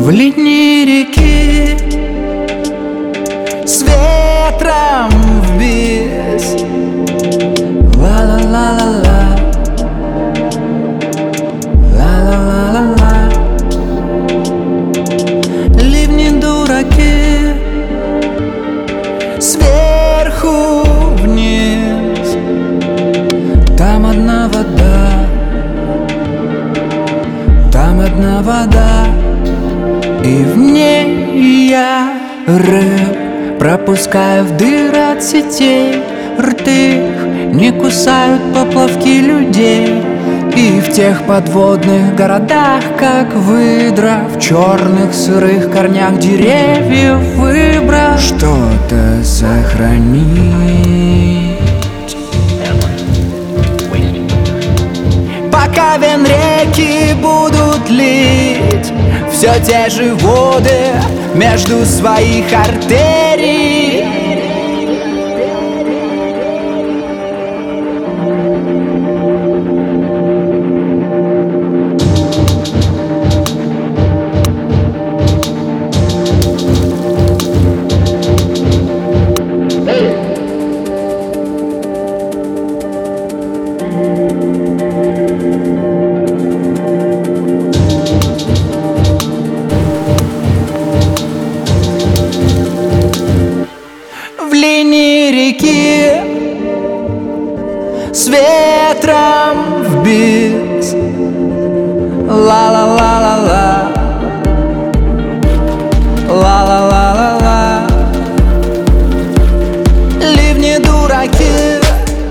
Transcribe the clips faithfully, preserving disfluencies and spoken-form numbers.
В линии реки с ветром вбись. Ла-ла-ла-ла-ла, ла-ла-ла-ла-ла. Ливни дураки сверху вниз. Там одна вода, там одна вода, и в ней я рыб пропускаю в дыры от сетей. Рты не кусают поплавки людей. И в тех подводных городах, как выдра, в черных сырых корнях деревьев выбрал что-то сохранить. Пока венреки будут лить все те же воды между своих артерий. В линии реки с ветром вбить. Ла-ла-ла-ла-ла, ла-ла-ла-ла-ла. Ливни дураки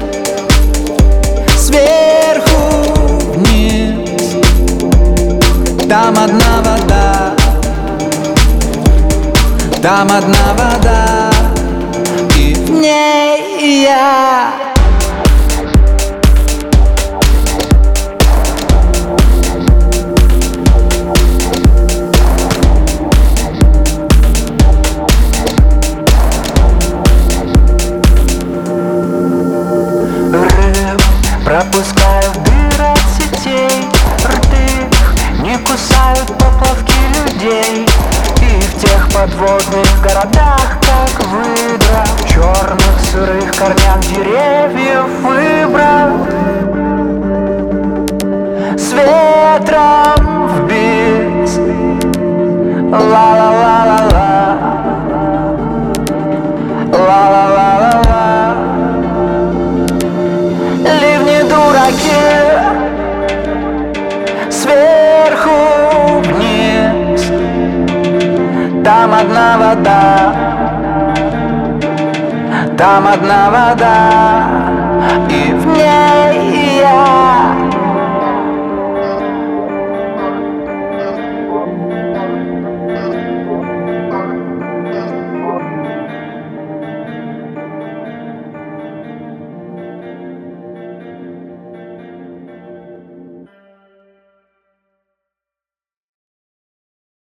сверху вниз. Там одна вода, там одна вода, и в ней я. Рыб пропускаю в дыры от сетей. Рты не кусают поплавки людей. И в тех подводных городах, как выдра, в черных сырых корнях деревьев выбрал с ветром вбить. Ла-ла-ла-ла-ла, ла-ла-ла-ла-ла. Ливни дураки сверху вниз. Там одна вода, там одна вода, и в ней я.